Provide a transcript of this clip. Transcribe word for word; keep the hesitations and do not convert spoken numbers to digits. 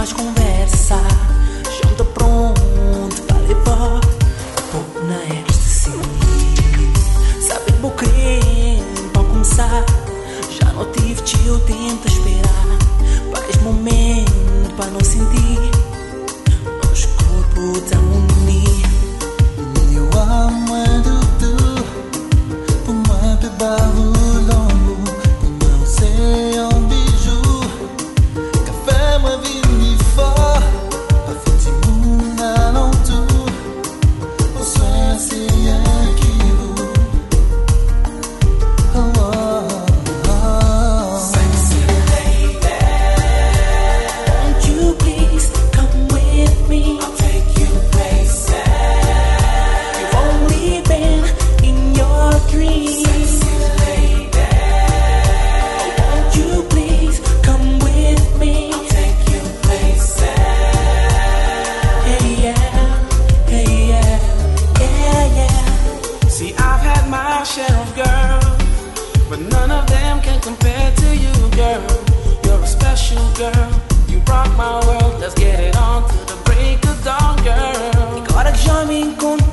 mais conversa. Já estou pronto para levar pouco na ecstasy. Sabe que vou querer para começar. Já não tive tio tempo a esperar. Mais momento para não sentir nos corpos tão unidos. Eu amo tu, pour moi plus bas ou longo, pour moi c'est un bijou, café moi vini fort, pas fait mon alentour, pour soi c'est rien qui vous, oh, oh, oh. Sexy lady, won't you please come with me? I'll take you places you've only been in your dreams. Sexy lady, won't you please come with me? I'll take you places. Hey yeah, hey yeah, yeah yeah. See, I've had my share of girls, but none of them can compare to you, girl. You're a special girl. You rock my world. Let's get it on to the break of dawn, girl. Agora que já me encontrei